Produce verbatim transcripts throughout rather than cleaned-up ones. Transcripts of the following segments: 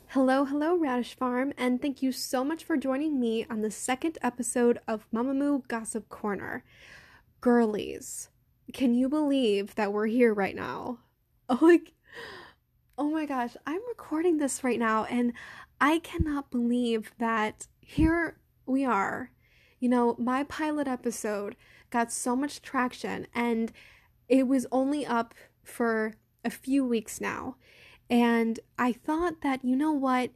Hello, hello, Radish Farm, and thank you so much for joining me on the second episode of Mamamoo Gossip Corner. Girlies, can you believe that we're here right now? Oh, like, oh my gosh, I'm recording this right now, and I cannot believe that here we are. You know, my pilot episode got so much traction, and it was only up for a few weeks now. And I thought that, you know what,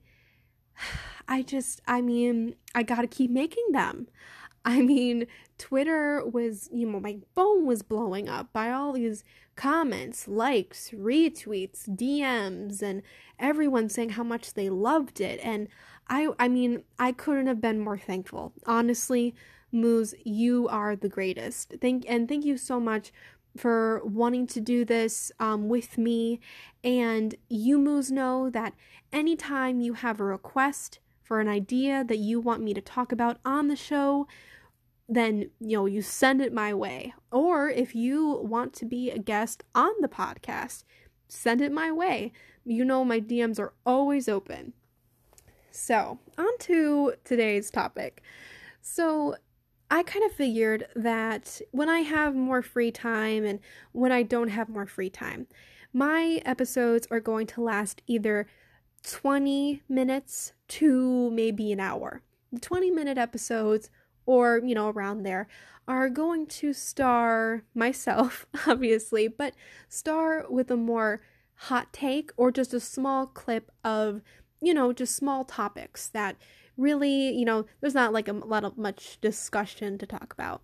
I just, I mean, I gotta keep making them. I mean, Twitter was, you know, my phone was blowing up by all these comments, likes, retweets, D Ms, and everyone saying how much they loved it. And I, I mean, I couldn't have been more thankful. Honestly, Moose, you are the greatest. Thank, and thank you so much for wanting to do this um, with me. And you Moos know that anytime you have a request for an idea that you want me to talk about on the show, then, you know, you send it my way. Or if you want to be a guest on the podcast, send it my way. You know, my D Ms are always open. So, on to today's topic. So, I kind of figured that when I have more free time and when I don't have more free time, my episodes are going to last either twenty minutes to maybe an hour. The twenty minute episodes, or, you know, around there, are going to star myself, obviously, but star with a more hot take or just a small clip of, you know, just small topics that really, you know, there's not like a lot of much discussion to talk about.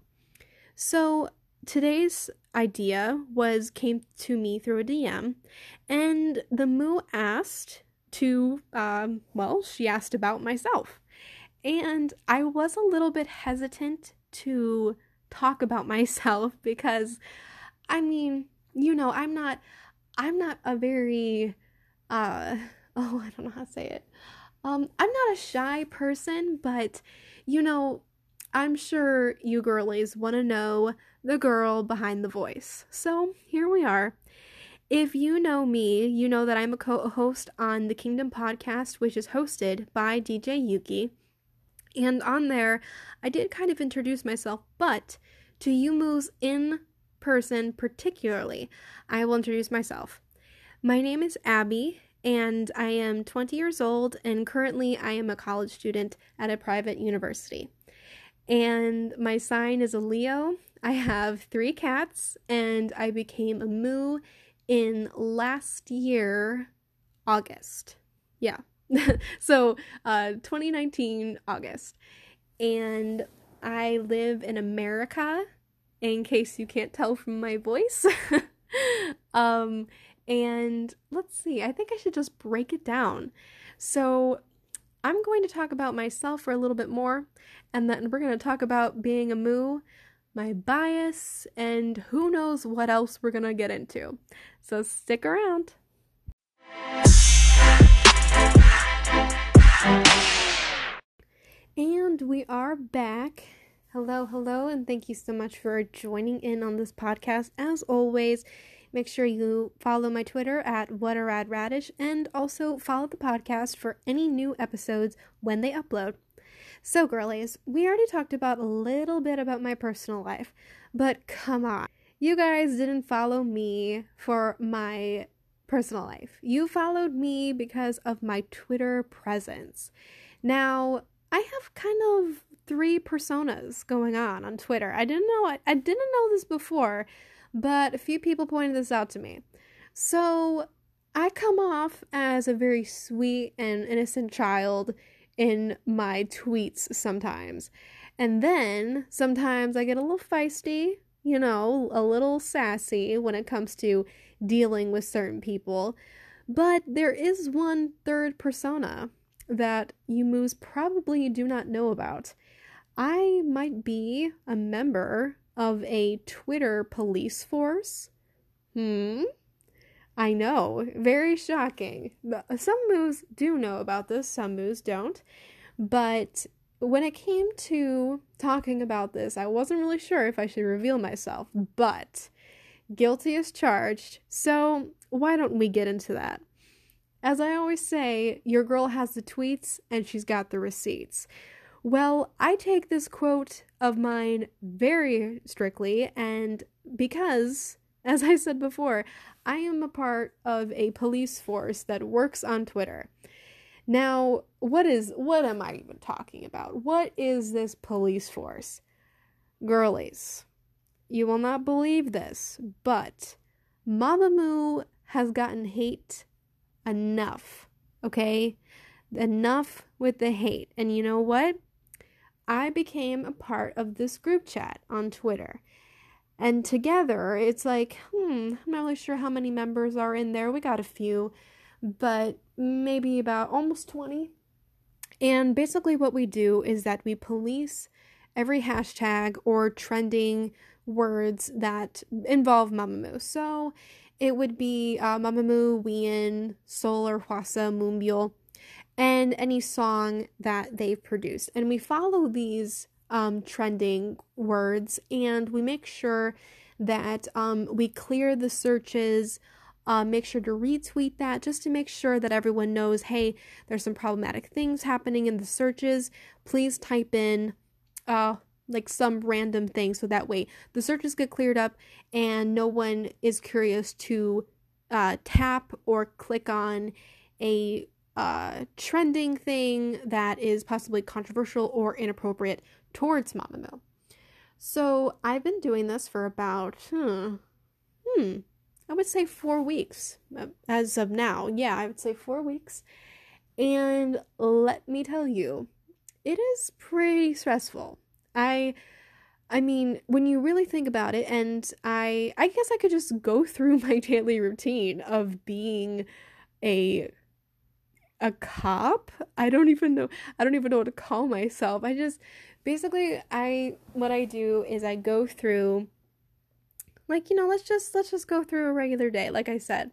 So today's idea was came to me through a D M, and the Moo asked to, um, well, she asked about myself. And I was a little bit hesitant to talk about myself because, I mean, you know, I'm not, I'm not a very, uh, oh, I don't know how to say it. Um, I'm not a shy person, but, you know, I'm sure you girlies want to know the girl behind the voice. So here we are. If you know me, you know that I'm a co-host on the Kingdom podcast, which is hosted by D J Yuki. And on there, I did kind of introduce myself, but to you Moos in person particularly, I will introduce myself. My name is Abby, and I am twenty years old, and currently I am a college student at a private university. And my sign is a Leo. I have three cats, and I became a Moo in last year, August. Yeah. so, uh, twenty nineteen, August. And I live in America, in case you can't tell from my voice. um, and let's see, I think I should just break it down. So, I'm going to talk about myself for a little bit more, and then we're going to talk about being a Moo, my bias, and who knows what else we're going to get into. So, stick around. And we are back. Hello, hello, and thank you so much for joining in on this podcast. As always, make sure you follow my Twitter at whataradradish, and also follow the podcast for any new episodes when they upload. So, girlies, we already talked about a little bit about my personal life, but come on. You guys didn't follow me for my personal life. You followed me because of my Twitter presence. Now, I have kind of three personas going on on Twitter. I didn't know I, I didn't know this before, but a few people pointed this out to me. So, I come off as a very sweet and innocent child in my tweets sometimes. And then sometimes I get a little feisty, you know, a little sassy when it comes to dealing with certain people. But there is one third persona that you Moos probably do not know about. I might be a member of a Twitter police force. Hmm? I know, very shocking. Some Moos do know about this, some Moos don't. But when it came to talking about this, I wasn't really sure if I should reveal myself, but guilty as charged, so why don't we get into that? as I always say, your girl has the tweets and she's got the receipts. Well, I take this quote of mine very strictly, and because, as I said before, I am a part of a police force that works on Twitter. Now, what is, what am I even talking about? What is this police force? Girlies, you will not believe this, but Mamamoo has gotten hate enough, okay? Enough with the hate. And you know what? I became a part of this group chat on Twitter. And together, it's like, hmm, I'm not really sure how many members are in there. We got a few, but maybe about almost twenty. And basically what we do is that we police every hashtag or trending words that involve Mamamoo. So it would be uh, Mamamoo, Wien, Solar, Hwasa, Moonbyul, and any song that they've produced. And we follow these um, trending words, and we make sure that um, we clear the searches, uh, make sure to retweet that just to make sure that everyone knows, hey, there's some problematic things happening in the searches. Please type in uh, like some random thing so that way the searches get cleared up and no one is curious to uh, tap or click on a uh, trending thing that is possibly controversial or inappropriate towards Mamamoo. So I've been doing this for about, hmm, hmm, I would say four weeks as of now. Yeah, I would say four weeks. And let me tell you, it is pretty stressful. I, I mean, when you really think about it, and I, I guess I could just go through my daily routine of being a, a cop. I don't even know. I don't even know what to call myself. I just, basically, I, what I do is I go through, like, you know, let's just, let's just go through a regular day, like I said.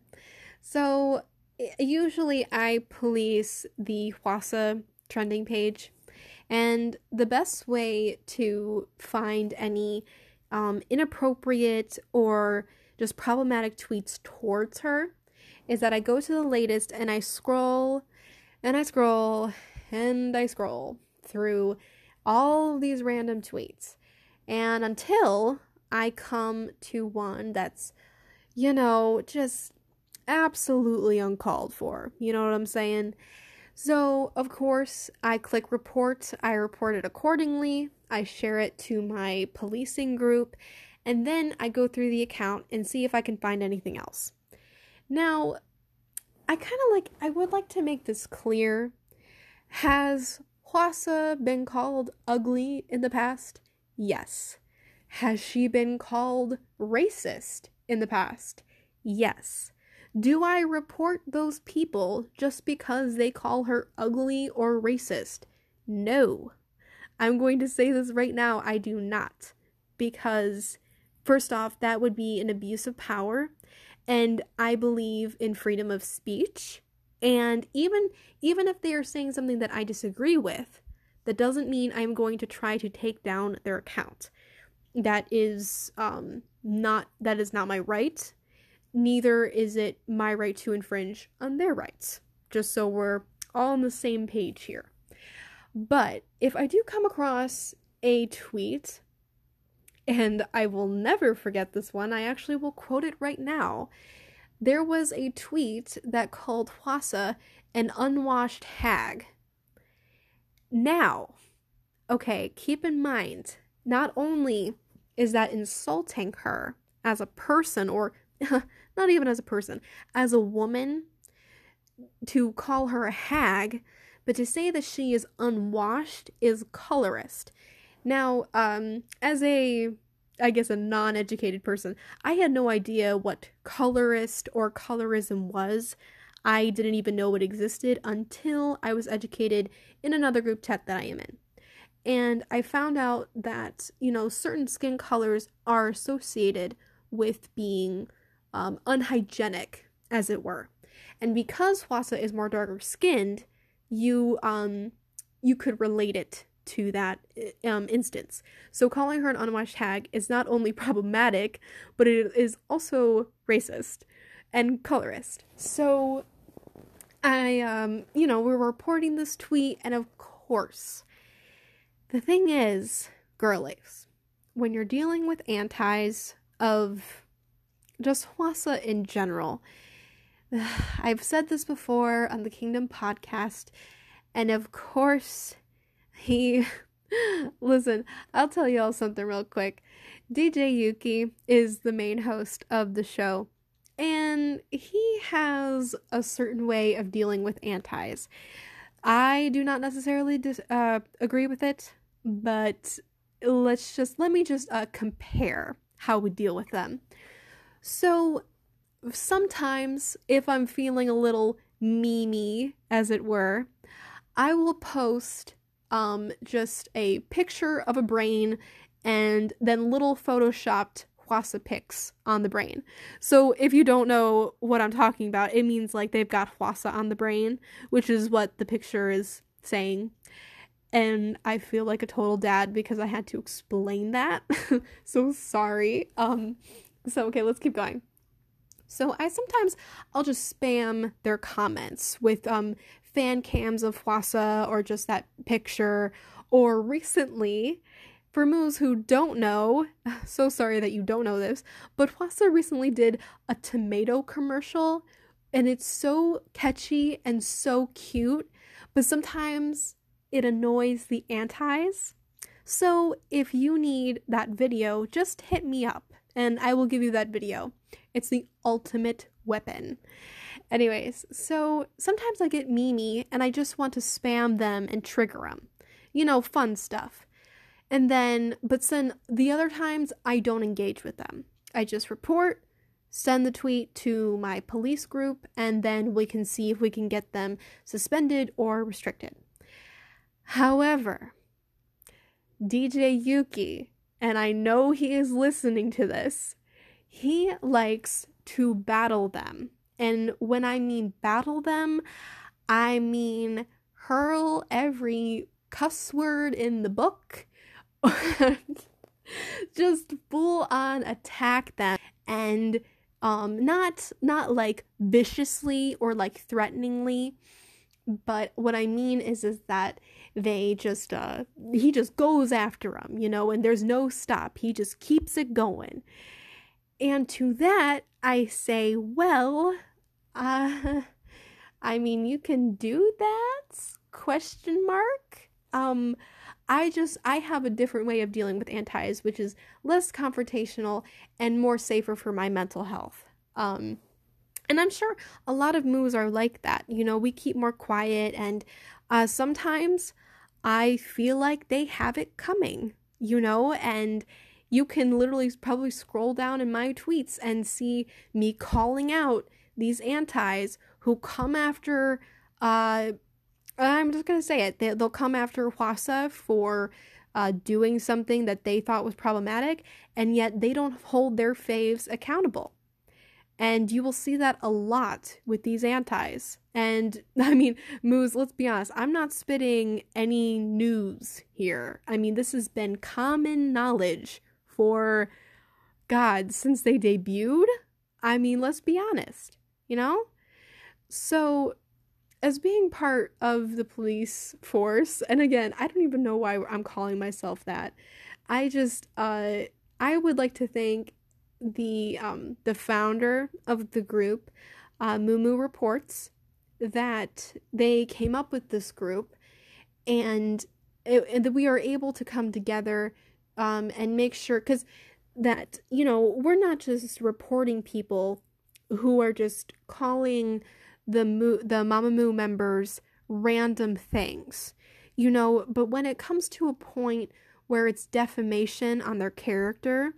So usually I police the Hwasa trending page. And the best way to find any um, inappropriate or just problematic tweets towards her is that I go to the latest and I scroll and I scroll and I scroll through all of these random tweets. And until I come to one that's, you know, just absolutely uncalled for. You know what I'm saying? So, of course, I click report, I report it accordingly, I share it to my policing group, and then I go through the account and see if I can find anything else. Now, I kind of like, I would like to make this clear. Has Hwasa been called ugly in the past? Yes. Has she been called racist in the past? Yes. Do I report those people just because they call her ugly or racist? No. I'm going to say this right now, I do not. Because, first off, that would be an abuse of power, and I believe in freedom of speech. And even, even if they are saying something that I disagree with, that doesn't mean I'm going to try to take down their account. That is um, not, that is not my right. Neither is it my right to infringe on their rights, just so we're all on the same page here. But if I do come across a tweet, and I will never forget this one, I actually will quote it right now. There was a tweet that called Hwasa an unwashed hag. Now, okay, keep in mind, not only is that insulting her as a person, or not even as a person, as a woman, to call her a hag, but to say that she is unwashed is colorist. Now, um, as a, I guess, a non-educated person, I had no idea what colorist or colorism was. I didn't even know it existed until I was educated in another group chat that I am in. And I found out that, you know, certain skin colors are associated with being um, unhygienic, as it were. And because Hwasa is more darker skinned, you um you could relate it to that um instance. So calling her an unwashed hag is not only problematic, but it is also racist and colorist. So I, um, you know, we're reporting this tweet, and of course, the thing is, girlies, when you're dealing with antis of just Hwasa in general, I've said this before on the Kingdom podcast, and of course, he, listen, I'll tell you all something real quick. D J Yuki is the main host of the show, and he has a certain way of dealing with antis. I do not necessarily dis- uh, agree with it, but let's just, let me just uh, compare how we deal with them. So, sometimes, if I'm feeling a little memey, as it were, I will post um, just a picture of a brain and then little photoshopped Hwasa pics on the brain. So if you don't know what I'm talking about, it means like they've got Hwasa on the brain, which is what the picture is saying. And I feel like a total dad because I had to explain that. So sorry. Um, so okay, let's keep going. So I sometimes, I'll just spam their comments with um, fan cams of Hwasa or just that picture. Or recently, for moos who don't know, so sorry that you don't know this, but Hwasa recently did a tomato commercial, and it's so catchy and so cute, but sometimes it annoys the antis. So if you need that video, just hit me up and I will give you that video. It's the ultimate weapon. Anyways, so sometimes I get memey and I just want to spam them and trigger them. You know, fun stuff. And then, but then the other times I don't engage with them. I just report, send the tweet to my police group, and then we can see if we can get them suspended or restricted. However, D J Yuki, and I know he is listening to this, he likes to battle them. And when I mean battle them, I mean hurl every cuss word in the book, just full on attack them, and um not not like viciously or like threateningly, but what I mean is is that they just uh he just goes after them, you know, and there's no stop. He just keeps it going. And to that I say, well, uh I mean, you can do that? Question mark. Um I just, I have a different way of dealing with antis, which is less confrontational and more safer for my mental health. Um, and I'm sure a lot of moos are like that. You know, we keep more quiet, and uh, sometimes I feel like they have it coming, you know, and you can literally probably scroll down in my tweets and see me calling out these antis who come after, uh, I'm just going to say it. They, they'll come after Hwasa for uh, doing something that they thought was problematic, and yet they don't hold their faves accountable. And you will see that a lot with these antis. And, I mean, moos, let's be honest, I'm not spitting any news here. I mean, this has been common knowledge for, God, since they debuted. I mean, let's be honest, you know? So, as being part of the police force, and again, I don't even know why I'm calling myself that. I just, uh, I would like to thank the, um, the founder of the group, uh, Moo Moo Reports, that they came up with this group, and, it, and that we are able to come together, um, and make sure, because that, you know, we're not just reporting people who are just calling the Moo, the Mamamoo members random things, you know, but when it comes to a point where it's defamation on their character,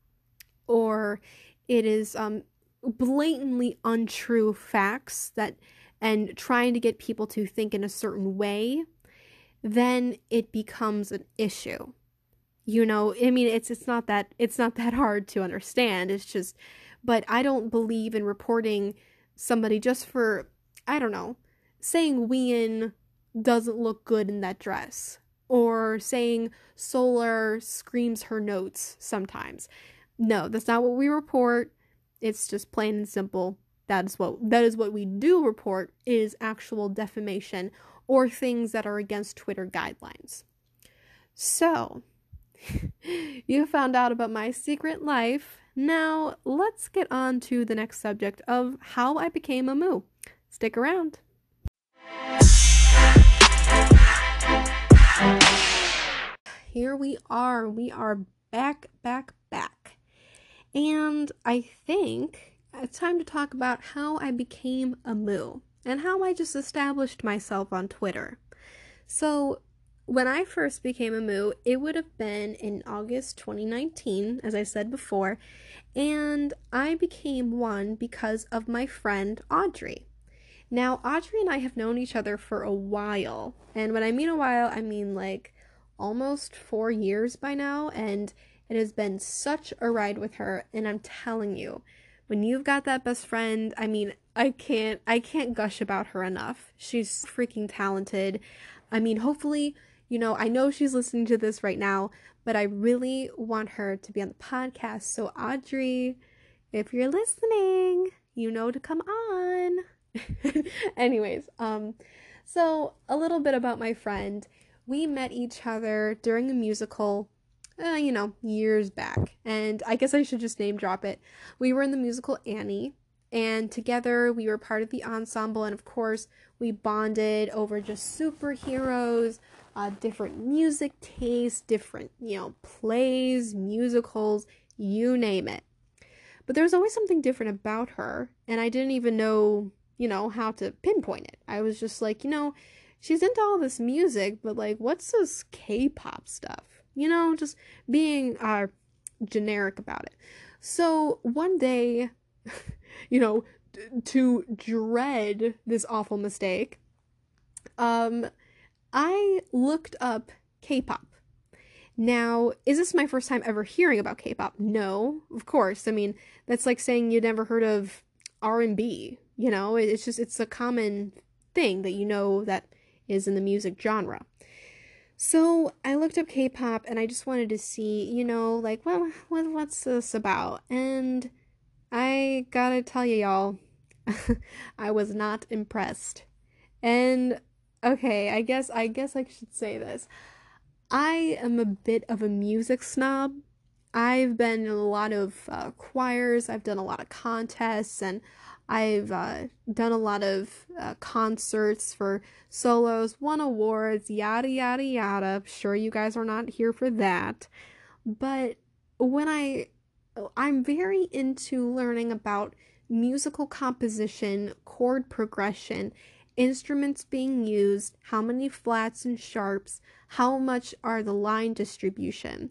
or it is um blatantly untrue facts that, and trying to get people to think in a certain way, then it becomes an issue. You know, I mean, it's it's not that it's not that hard to understand. It's just, but I don't believe in reporting somebody just for, I don't know, saying Wheein doesn't look good in that dress, or saying Solar screams her notes sometimes. No, that's not what we report. It's just plain and simple That's what that is what we do report is actual defamation or things that are against Twitter guidelines. So, you found out about my secret life. Now, let's get on to the next subject of how I became a moo. Stick around. Here we are. We are back, back, back. And I think it's time to talk about how I became a moo and how I just established myself on Twitter. So, when I first became a moo, it would have been in August twenty nineteen, as I said before, and I became one because of my friend Audrey. Now, Audrey and I have known each other for a while, and when I mean a while, I mean like almost four years by now, and it has been such a ride with her, and I'm telling you, when you've got that best friend, I mean, I can't, I can't gush about her enough. She's freaking talented. I mean, hopefully, you know, I know she's listening to this right now, but I really want her to be on the podcast. So Audrey, if you're listening, you know to come on. Anyways, um, so a little bit about my friend. We met each other during a musical, uh, you know, years back. And I guess I should just name drop it. We were in the musical Annie, and together we were part of the ensemble. And of course, we bonded over just superheroes, uh, different music tastes, different, you know, plays, musicals, you name it. But there was always something different about her, and I didn't even know, you know, how to pinpoint it. I was just like, you know, she's into all this music, but like, what's this K-pop stuff? You know, just being uh, generic about it. So one day, you know, d- to dread this awful mistake, um, I looked up K-pop. Now, is this my first time ever hearing about K-pop? No, of course. I mean, that's like saying you never heard of R and B, you know? It's just, it's a common thing that you know that is in the music genre. So, I looked up K-pop and I just wanted to see, you know, like, well, what, what's this about? And I gotta tell you, y'all, I was not impressed. And okay, I guess I guess I should say this. I am a bit of a music snob. I've been in a lot of uh, choirs, I've done a lot of contests, and I've uh, done a lot of uh, concerts for solos, won awards, yada yada yada. I'm sure you guys are not here for that. But when I I'm very into learning about musical composition, chord progression, instruments being used, how many flats and sharps, how much are the line distribution.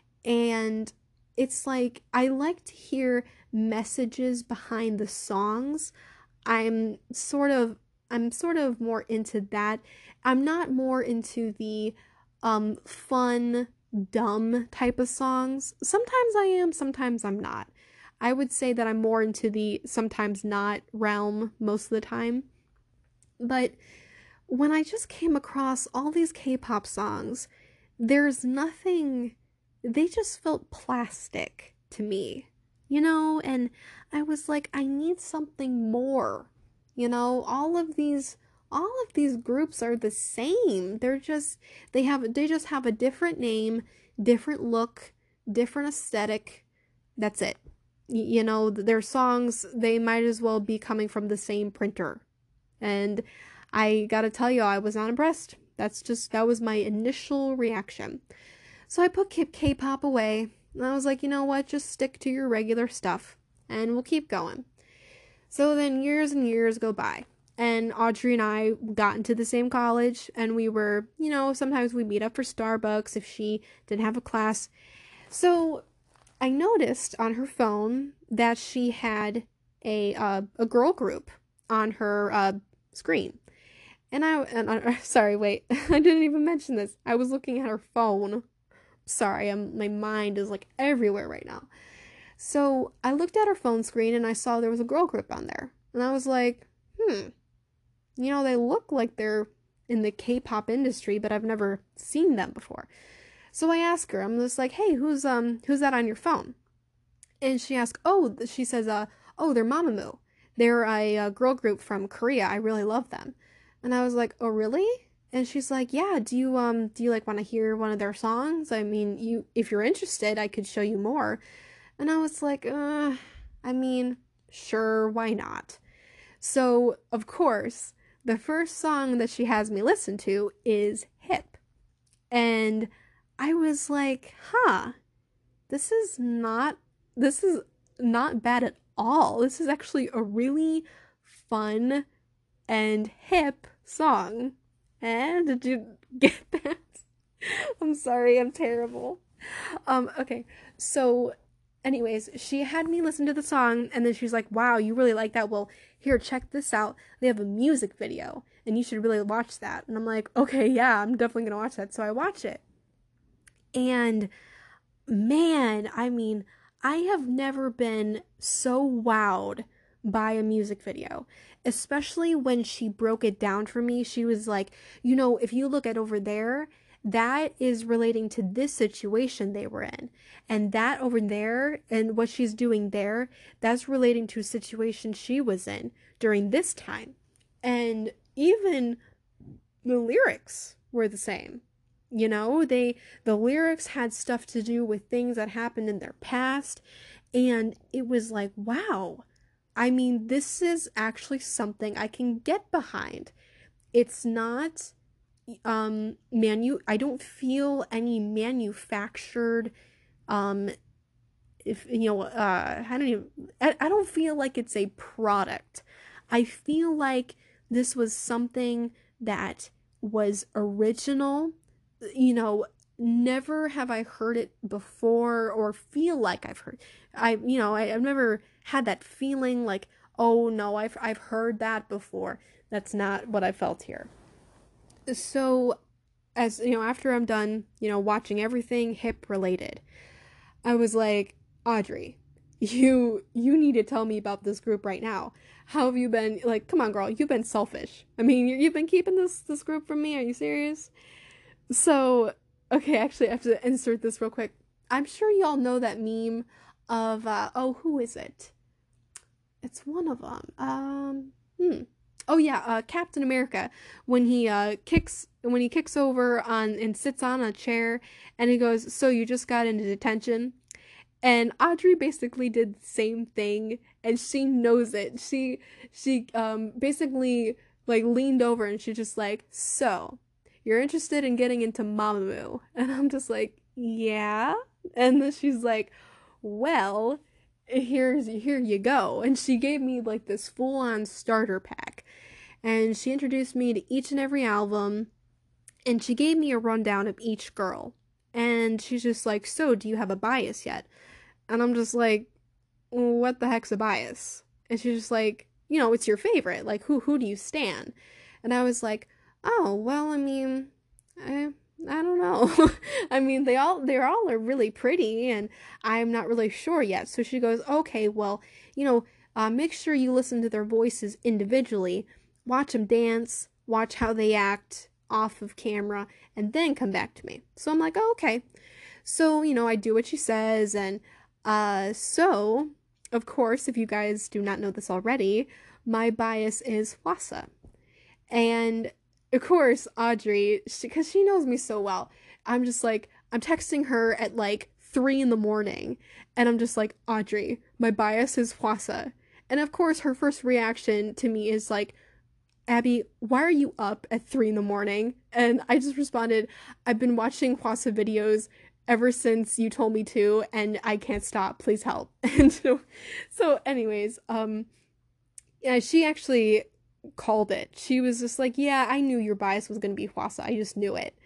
And it's like, I like to hear messages behind the songs. I'm sort of, I'm sort of more into that. I'm not more into the um, fun, dumb type of songs. Sometimes I am, sometimes I'm not. I would say that I'm more into the sometimes not realm most of the time. But when I just came across all these K-pop songs, there's nothing, they just felt plastic to me, you know, and I was like, I need something more, you know, all of these, all of these groups are the same. They're just, they have, they just have a different name, different look, different aesthetic. That's it. Y- you know, their songs, they might as well be coming from the same printer. And I gotta tell you, I was not impressed. That's just, that was my initial reaction. So I put K-pop away, and I was like, you know what, just stick to your regular stuff, and we'll keep going. So then years and years go by, and Audrey and I got into the same college, and we were, you know, sometimes we meet up for Starbucks if she didn't have a class. So I noticed on her phone that she had a uh, a girl group on her uh, screen. And I, and I, sorry, wait, I didn't even mention this. I was looking at her phone. Sorry, I'm, my mind is like everywhere right now. So I looked at her phone screen and I saw there was a girl group on there. And I was like, hmm, you know, they look like they're in the K-pop industry, but I've never seen them before. So I asked her, I'm just like, hey, who's, um, who's that on your phone? And she asked, oh, she says, uh, oh, they're Mamamoo. They're a, a girl group from Korea. I really love them. And I was like, oh, really? And she's like, yeah, do you, um, do you like want to hear one of their songs? I mean, you, if you're interested, I could show you more. And I was like, uh, I mean, sure, why not? So, of course, the first song that she has me listen to is Hip. And I was like, huh, this is not, this is not bad at all. This is actually a really fun and hip song. And did you get that? I'm sorry, I'm terrible. Um, okay, so anyways, she had me listen to the song, and then she's like, wow, you really like that? Well, here, check this out. They have a music video, and you should really watch that. And I'm like, okay, yeah, I'm definitely gonna watch that. So I watch it. And man, I mean, I have never been so wowed by a music video, especially when she broke it down for me. She was like, you know, if you look at over there, that is relating to this situation they were in. And that over there and what she's doing there, that's relating to a situation she was in during this time. And even the lyrics were the same. You know, they the lyrics had stuff to do with things that happened in their past, and it was like, wow. I mean, this is actually something I can get behind. It's not um manu I don't feel any manufactured um if you know uh I don't even I, I don't feel like it's a product. I feel like this was something that was original. You know, never have I heard it before or feel like I've heard. I, you know, I, I've never had that feeling like, oh no, I've I've heard that before. That's not what I felt here. So, as you know, after I'm done, you know, watching everything hip related, I was like, Audrey, you you need to tell me about this group right now. How have you been? Like, come on, girl, you've been selfish. I mean, you've been keeping this this group from me. Are you serious? So, okay, actually, I have to insert this real quick. I'm sure y'all know that meme of, uh, oh, who is it? It's one of them. Um, hmm. Oh yeah, uh, Captain America. When he uh kicks, when he kicks over on and sits on a chair, and he goes, "So you just got into detention?" And Audrey basically did the same thing, and she knows it. She she um basically like leaned over, and she just like, "So you're interested in getting into Mamamoo?" And I'm just like, yeah. And then she's like, well, here's here you go. And she gave me like this full-on starter pack. And she introduced me to each and every album. And she gave me a rundown of each girl. And she's just like, so do you have a bias yet? And I'm just like, what the heck's a bias? And she's just like, you know, it's your favorite. Like, who who do you stan? And I was like, oh, well, I mean, I, I don't know. I mean, they all, they all are really pretty, and I'm not really sure yet. So she goes, okay, well, you know, uh, make sure you listen to their voices individually, watch them dance, watch how they act off of camera, and then come back to me. So I'm like, oh, okay. So, you know, I do what she says, and, uh, so, of course, if you guys do not know this already, my bias is Hwasa. And of course, Audrey, because she, she knows me so well, I'm just like, I'm texting her at like three in the morning, and I'm just like, Audrey, my bias is Hwasa. And of course, her first reaction to me is like, Abby, why are you up at three in the morning? And I just responded, I've been watching Hwasa videos ever since you told me to, and I can't stop. Please help. And so, so anyways, um, yeah, she actually called it. She was just like, yeah, I knew your bias was going to be Hwasa. I just knew it.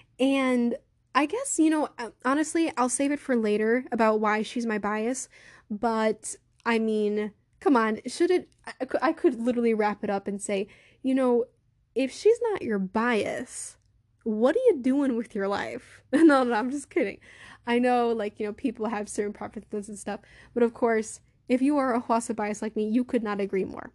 And I guess, you know, honestly, I'll save it for later about why she's my bias. But, I mean, come on, should it, I, I could literally wrap it up and say, you know, if she's not your bias, what are you doing with your life? no, no, I'm just kidding. I know, like, you know, people have certain preferences and stuff. But of course, if you are a Hwasa bias like me, you could not agree more.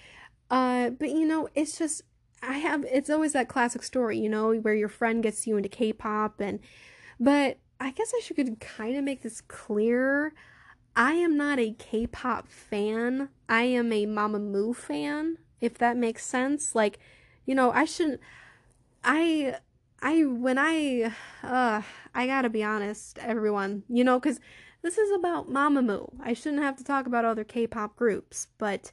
Uh, but you know, it's just, I have, it's always that classic story, you know, where your friend gets you into K-pop, and, but I guess I should kind of make this clear. I am not a K-pop fan. I am a Mamamoo fan, if that makes sense. Like, you know, I shouldn't I I when I uh I gotta be honest, everyone, you know, because this is about Mamamoo. I shouldn't have to talk about other K-pop groups, but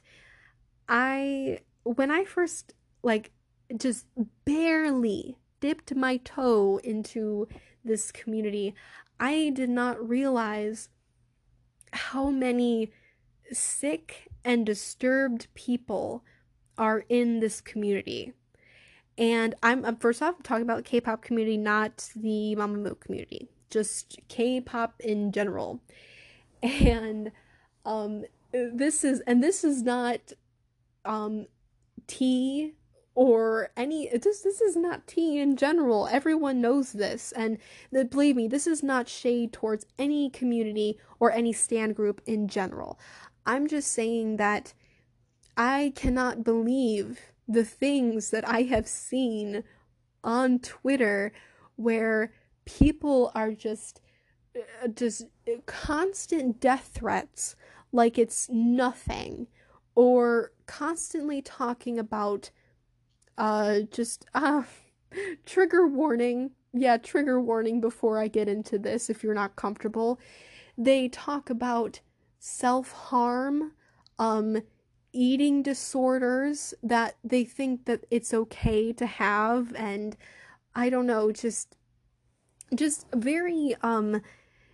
I when I first like just barely dipped my toe into this community, I did not realize how many sick and disturbed people are in this community. And I'm, I'm first off I'm talking about the K-pop community, not the Mamamoo community, just K-pop in general. And um, this is and this is not um, tea or any this this is not tea in general. Everyone knows this, and the, believe me, this is not shade towards any community or any stan group in general. I'm just saying that I cannot believe the things that I have seen on Twitter where people are just uh, just constant death threats like it's nothing, or constantly talking about uh just uh trigger warning. Yeah, trigger warning before I get into this if you're not comfortable. They talk about self-harm, um eating disorders that they think that it's okay to have, and I don't know, just just very um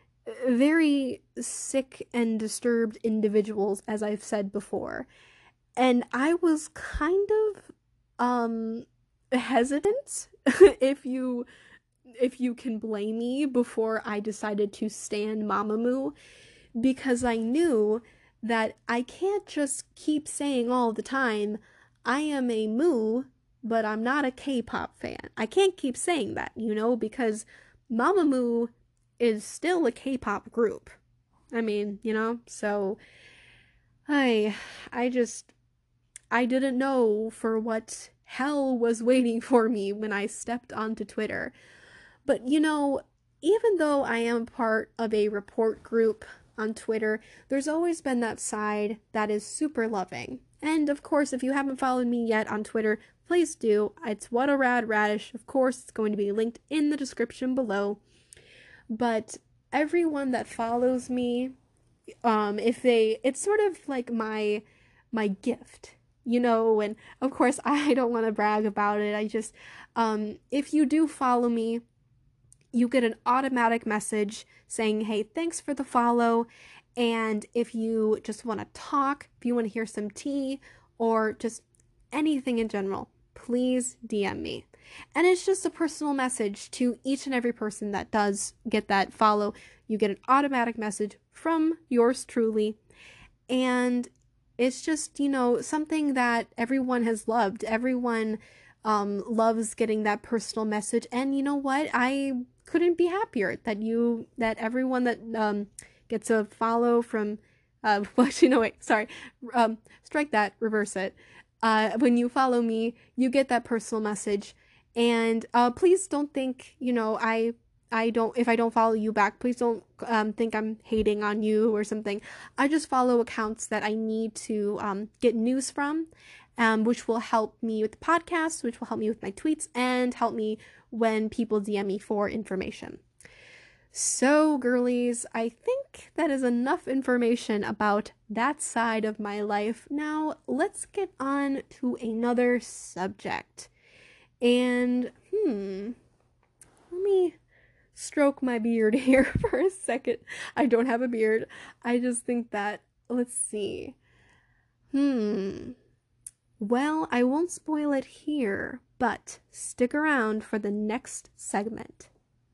very sick and disturbed individuals, as I've said before. And I was kind of um hesitant if you if you can blame me, before I decided to stan Mamamoo, because I knew that I can't just keep saying all the time, I am a Moo, but I'm not a K-pop fan. I can't keep saying that, you know, because Mamamoo is still a K-pop group. I mean, you know, so I I just I didn't know for what hell was waiting for me when I stepped onto Twitter. But you know, even though I am part of a report group on Twitter, there's always been that side that is super loving. And of course, if you haven't followed me yet on Twitter, please do. It's What a Rad Radish. Of course, it's going to be linked in the description below. But everyone that follows me, um, if they, it's sort of like my, my gift, you know, and of course, I don't want to brag about it. I just, um, if you do follow me, you get an automatic message saying, hey, thanks for the follow. And if you just want to talk, if you want to hear some tea, or just anything in general, please D M me. And it's just a personal message to each and every person that does get that follow. You get an automatic message from yours truly. And it's just, you know, something that everyone has loved. Everyone um, loves getting that personal message. And you know what? I couldn't be happier that you, that everyone that um, gets a follow from, uh, well, actually, no, wait, sorry, um, strike that, reverse it. Uh, when you follow me, you get that personal message. And uh, please don't think, you know, I I don't, if I don't follow you back, please don't um, think I'm hating on you or something. I just follow accounts that I need to um, get news from, um, which will help me with the podcast, which will help me with my tweets, and help me when people D M me for information. So, girlies, I think that is enough information about that side of my life. Now, let's get on to another subject. And, hmm, let me stroke my beard here for a second. I don't have a beard. I just think that, let's see. Hmm. Well, I won't spoil it here, but stick around for the next segment.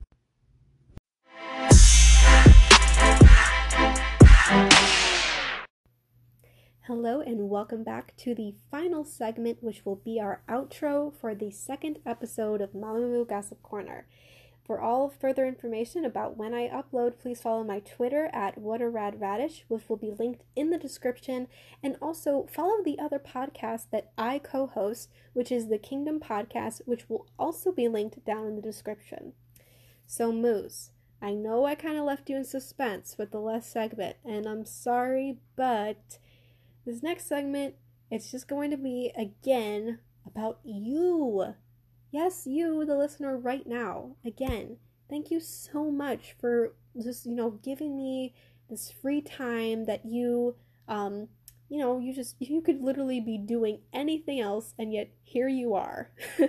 Hello and welcome back to the final segment, which will be our outro for the second episode of Mamamoo Gossip Corner. For all further information about when I upload, please follow my Twitter at WhatARadRadish, which will be linked in the description, and also follow the other podcast that I co-host, which is the Kingdom Podcast, which will also be linked down in the description. So, Moose, I know I kind of left you in suspense with the last segment, and I'm sorry, but this next segment, it's just going to be, again, about you. Yes, you, the listener, right now. Again, thank you so much for just, you know, giving me this free time that you, um, you know, you just, you could literally be doing anything else, and yet here you are.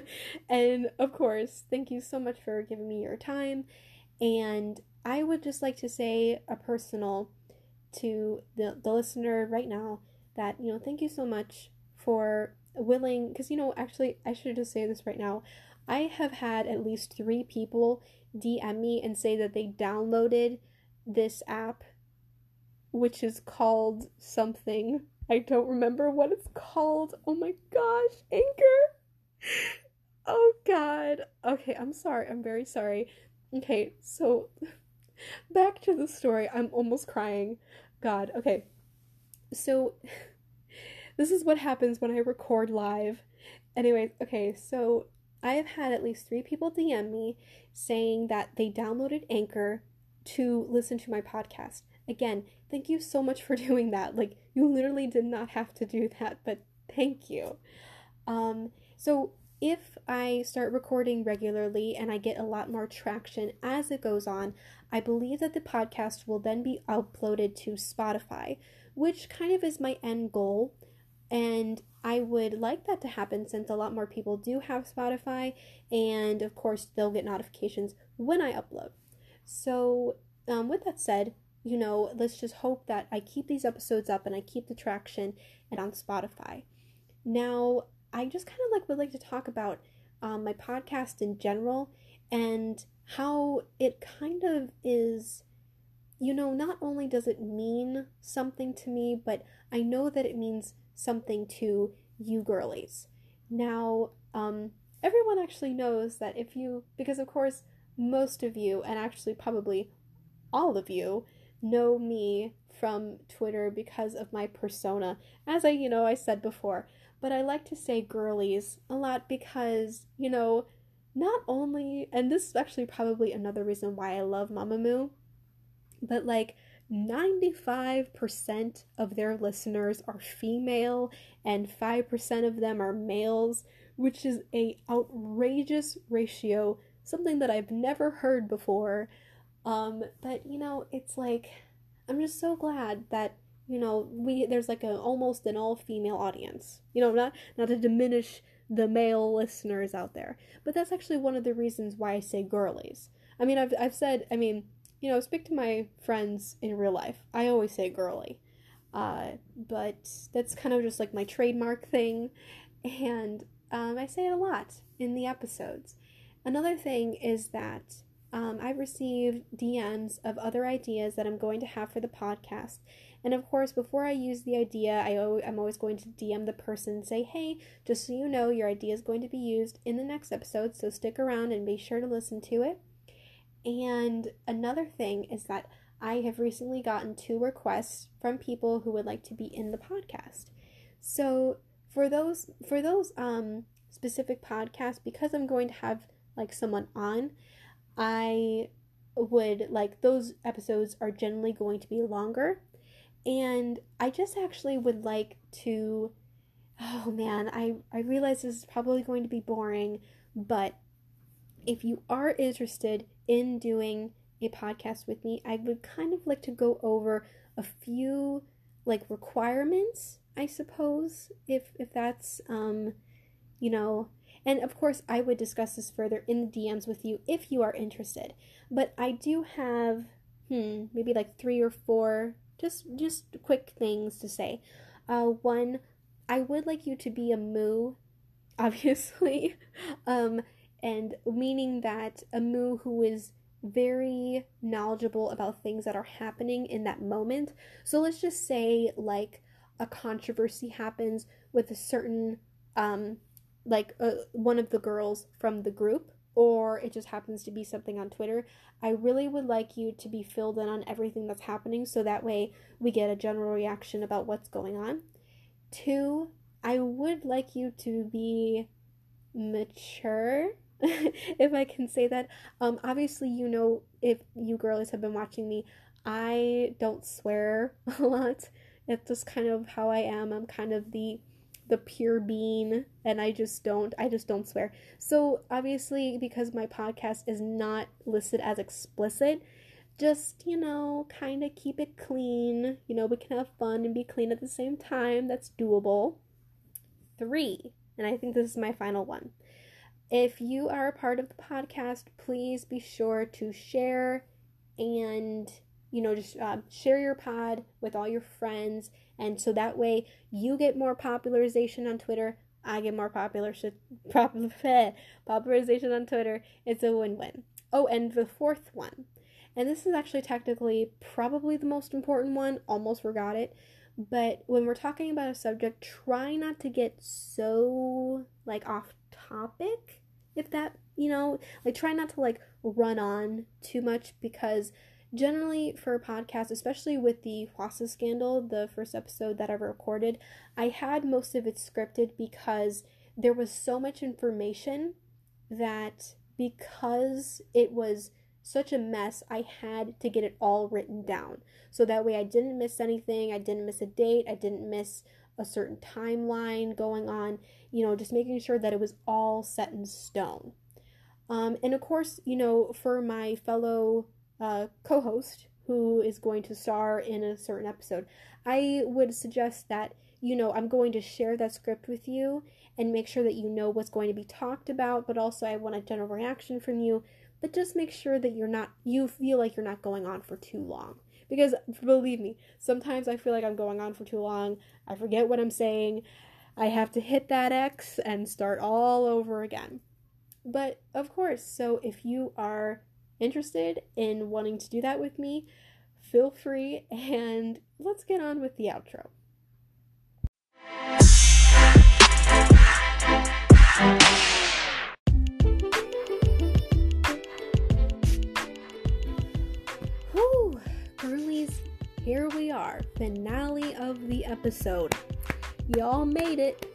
And of course, thank you so much for giving me your time. And I would just like to say a personal to the, the listener right now that, you know, thank you so much for willing, because, you know, actually, I should just say this right now. I have had at least three people D M me and say that they downloaded this app, which is called something. I don't remember what it's called. Oh my gosh, Anchor. Oh God. Okay, I'm sorry. I'm very sorry. Okay, so back to the story. I'm almost crying. God. Okay. So this is what happens when I record live. Anyway, okay, so I have had at least three people D M me saying that they downloaded Anchor to listen to my podcast. Again, thank you so much for doing that. Like, you literally did not have to do that, but thank you. Um, so if I start recording regularly and I get a lot more traction as it goes on, I believe that the podcast will then be uploaded to Spotify, which kind of is my end goal. And I would like that to happen since a lot more people do have Spotify, and of course they'll get notifications when I upload. So um, with that said, you know, let's just hope that I keep these episodes up and I keep the traction and on Spotify. Now, I just kind of like would like to talk about um, my podcast in general and how it kind of is, you know, not only does it mean something to me, but I know that it means something to you girlies. Now, um, everyone actually knows that if you, because of course, most of you, and actually probably all of you, know me from Twitter because of my persona, as I, you know, I said before. But I like to say girlies a lot because, you know, not only, and this is actually probably another reason why I love Mamamoo, but like ninety-five percent of their listeners are female and five percent of them are males, which is a outrageous ratio, something that I've never heard before. Um, but you know, it's like, I'm just so glad that, you know, we there's like a almost an all-female audience. You know, not not to diminish the male listeners out there, but that's actually one of the reasons why I say girlies. I mean, I've I've said, I mean, you know, speak to my friends in real life. I always say girly, uh, but that's kind of just like my trademark thing, and um, I say it a lot in the episodes. Another thing is that Um, I've received D Ms of other ideas that I'm going to have for the podcast. And of course, before I use the idea, I o- I'm always going to D M the person and say, hey, just so you know, your idea is going to be used in the next episode, so stick around and be sure to listen to it. And another thing is that I have recently gotten two requests from people who would like to be in the podcast. So for those, for those um, specific podcasts, because I'm going to have like someone on, I would, like, those episodes are generally going to be longer, and I just actually would like to, oh man, I, I realize this is probably going to be boring, but if you are interested in doing a podcast with me, I would kind of like to go over a few, like, requirements, I suppose, if, if that's, um, you know, and of course, I would discuss this further in the D Ms with you if you are interested. But I do have, hmm, maybe like three or four just just quick things to say. Uh, one, I would like you to be a moo, obviously, um, and meaning that a moo who is very knowledgeable about things that are happening in that moment. So let's just say like a controversy happens with a certain um like uh, one of the girls from the group, or it just happens to be something on Twitter. I really would like you to be filled in on everything that's happening so that way we get a general reaction about what's going on. Two, I would like you to be mature. if I can say that. Um, obviously, you know, if you girlies have been watching me, I don't swear a lot. It's just kind of how I am. I'm kind of the the pure bean, and I just don't I just don't swear. So obviously, because my podcast is not listed as explicit, just, you know, kind of keep it clean. You know, we can have fun and be clean at the same time. That's doable. Three, and I think this is my final one. If you are a part of the podcast, please be sure to share and, you know, just uh, share your pod with all your friends. And so that way you get more popularization on Twitter. I get more popular sh- pop- popularization on Twitter. It's a win-win. Oh, and the fourth one. And this is actually technically probably the most important one. Almost forgot it. But when we're talking about a subject, try not to get so, like, off topic. If that, you know, like, try not to, like, run on too much, because generally for a podcast, especially with the Hwasa scandal, the first episode that I recorded, I had most of it scripted because there was so much information that, because it was such a mess, I had to get it all written down. So that way I didn't miss anything, I didn't miss a date, I didn't miss a certain timeline going on, you know, just making sure that it was all set in stone. Um, and of course, you know, for my fellow uh, co-host who is going to star in a certain episode, I would suggest that, you know, I'm going to share that script with you and make sure that you know what's going to be talked about, but also I want a general reaction from you. But just make sure that you're not, you feel like you're not going on for too long. Because believe me, sometimes I feel like I'm going on for too long. I forget what I'm saying. I have to hit that X and start all over again. But of course, so if you are interested in wanting to do that with me, feel free, and let's get on with the outro. Whew, girlies, here we are, finale of the episode. Y'all made it.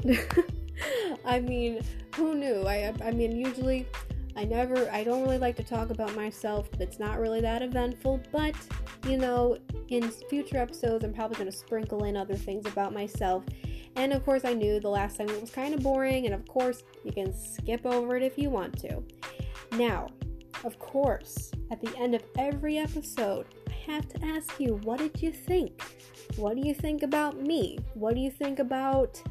I mean, who knew? I I mean, usually I never, I don't really like to talk about myself. It's not really that eventful, but, you know, in future episodes, I'm probably going to sprinkle in other things about myself. And of course, I knew the last time it was kind of boring, and of course, you can skip over it if you want to. Now, of course, at the end of every episode, I have to ask you, what did you think? What do you think about me? What do you think about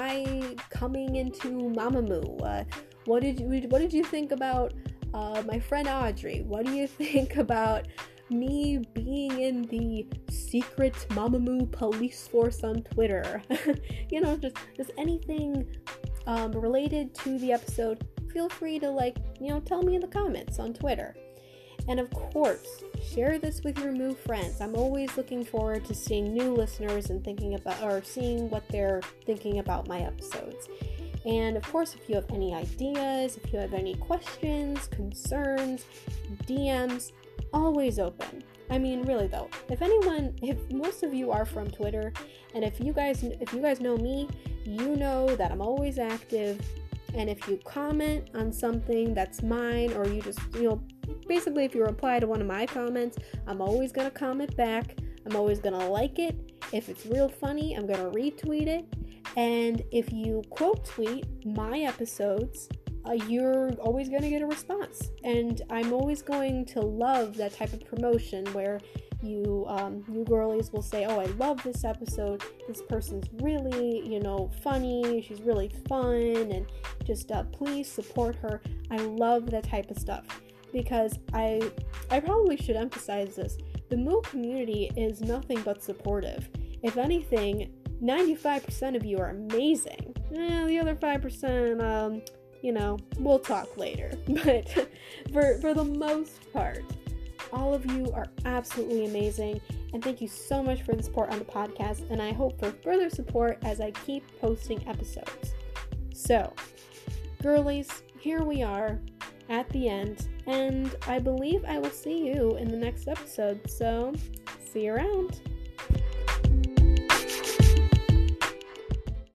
my coming into Mamamoo? Uh, what did you What did you think about uh, my friend Audrey? What do you think about me being in the secret Mamamoo police force on Twitter? You know, just just anything um, related to the episode. Feel free to, like, you know, tell me in the comments on Twitter. And of course, share this with your Moo friends. I'm always looking forward to seeing new listeners and thinking about, or seeing what they're thinking about my episodes. And of course, if you have any ideas, if you have any questions, concerns, D Ms, always open. I mean, really though, if anyone, if most of you are from Twitter, and if you guys, if you guys know me, you know that I'm always active. And if you comment on something that's mine, or you just, you know, basically if you reply to one of my comments, I'm always going to comment back. I'm always going to like it. If it's real funny, I'm going to retweet it. And if you quote tweet my episodes, uh, you're always going to get a response. And I'm always going to love that type of promotion where you um, you girlies will say, oh, I love this episode. This person's really, you know, funny. She's really fun. And just uh, please support her. I love that type of stuff. Because I I probably should emphasize this. The Moo community is nothing but supportive. If anything, ninety-five percent of you are amazing. Eh, the other five percent, um, you know, we'll talk later. But for for the most part, all of you are absolutely amazing. And thank you so much for the support on the podcast. And I hope for further support as I keep posting episodes. So, girlies, here we are at the end. And I believe I will see you in the next episode. So, see you around.